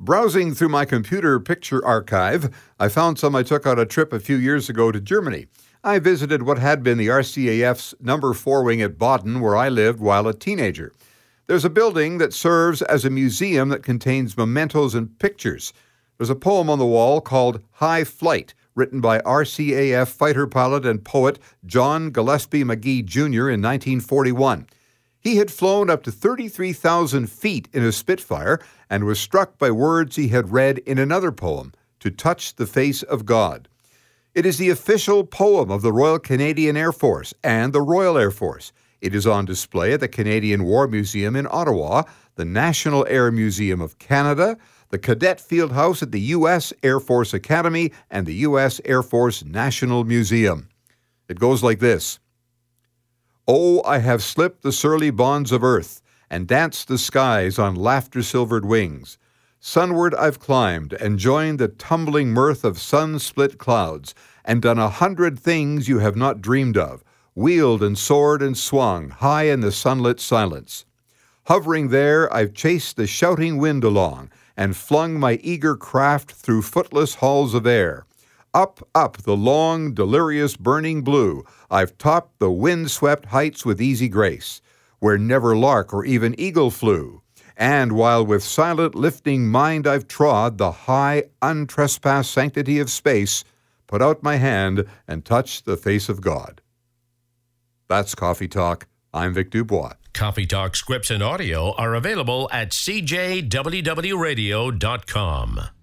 Browsing through my computer picture archive, I found some I took on a trip a few years ago to Germany. I visited what had been the RCAF's No. 4 wing at Baden, where I lived while a teenager. There's a building that serves as a museum that contains mementos and pictures. There's a poem on the wall called High Flight, written by RCAF fighter pilot and poet John Gillespie McGee Jr. in 1941. He had flown up to 33,000 feet in a Spitfire and was struck by words he had read in another poem, To Touch the Face of God. It is the official poem of the Royal Canadian Air Force and the Royal Air Force. It is on display at the Canadian War Museum in Ottawa, the National Air Museum of Canada, the Cadet Field House at the U.S. Air Force Academy, and the U.S. Air Force National Museum. It goes like this. Oh, I have slipped the surly bonds of earth and danced the skies on laughter-silvered wings. Sunward I've climbed and joined the tumbling mirth of sun-split clouds and done 100 things you have not dreamed of, wheeled and soared and swung high in the sunlit silence. Hovering there, I've chased the shouting wind along and flung my eager craft through footless halls of air. Up, up the long, delirious burning blue, I've topped the wind-swept heights with easy grace, where never lark or even eagle flew. And while with silent lifting mind I've trod the high, untrespassed sanctity of space, put out my hand and touched the face of God. That's Coffee Talk. I'm Vic Dubois. Coffee Talk scripts and audio are available at cjwwradio.com.